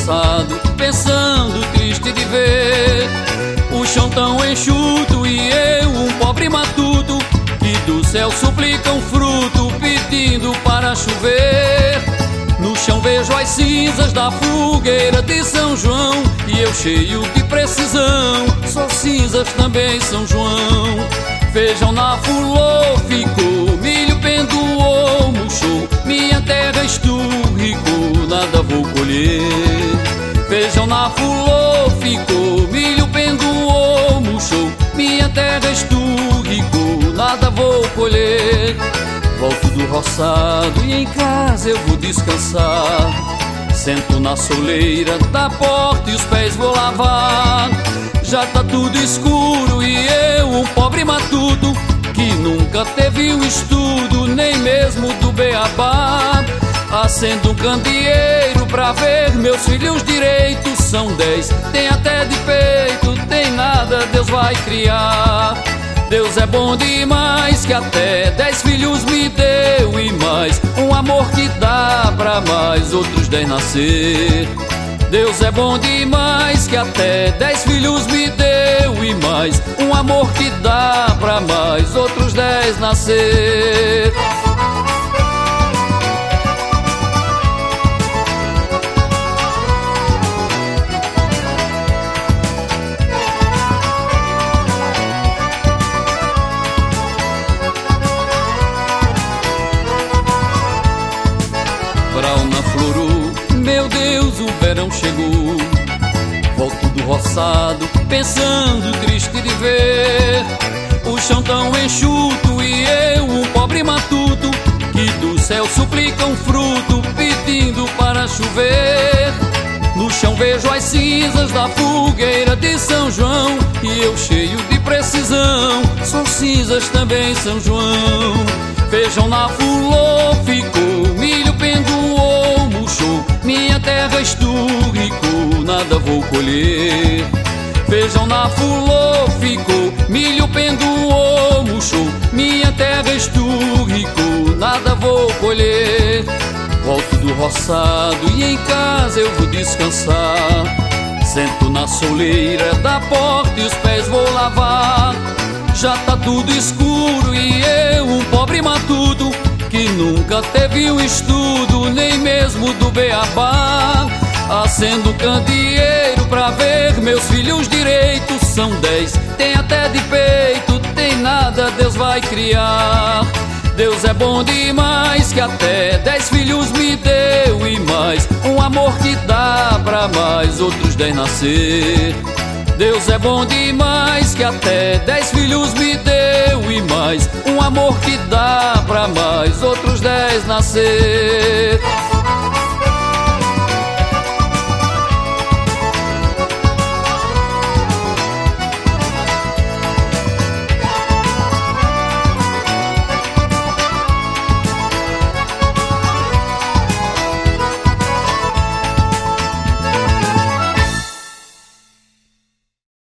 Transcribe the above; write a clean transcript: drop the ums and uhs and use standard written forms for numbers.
roçado, pensando triste de ver o chão tão enxuto e eu, um pobre matuto, que do céu suplica um fruto pedindo para chover. No chão vejo as cinzas da fogueira de São João e eu cheio de precisão, sou cinzas também, São João. Feijão na fulô ficou, milho pendoou, murchou, minha terra esturricou, nada vou colher. Feijão na fulô ficou, milho pendoou, murchou, minha terra esturricou, nada vou colher. Volto do roçado e em casa eu vou descansar. Sento na soleira da porta e os pés vou lavar. Já tá tudo escuro e eu, um pobre matuto, que nunca teve um estudo, nem mesmo do beabá. Acendo um candeeiro pra ver meus filhos direitos. São 10, tem até de peito, tem nada, Deus vai criar. Deus é bom demais, que até 10 filhos me deu e mais um amor que dá pra mais outros 10 nascer. Deus é bom demais, que até 10 filhos me deu e mais um amor que dá pra mais outros 10 nascer. Brau na florou, meu Deus, o verão chegou. Volto do roçado, pensando triste de ver o chão tão enxuto e eu, um pobre matuto, que do céu suplica um fruto pedindo para chover. No chão vejo as cinzas da fogueira de São João e eu cheio de precisão, sou cinzas também, São João. Feijão na fulô ficou, milho pendoou, murchou, minha terra esturricou, nada vou colher. Feijão na fulô ficou, milho pendoou, murchou, minha terra esturricou, nada vou colher. Volto do roçado e em casa eu vou descansar. Sento na soleira da porta e os pés vou lavar. Já tá tudo escuro e eu, um pobre matuto, que nunca teve um estudo, nem mesmo do beabá. Acendo um candeeiro pra ver meus filhos direitos. São 10, tem até de peito, tem nada, Deus vai criar. Deus é bom demais, que até 10 filhos me deu e mais um amor que dá pra mais outros 10 nascer. Deus é bom demais, que até 10 filhos me deu e mais um amor que dá pra mais outros 10 nascer.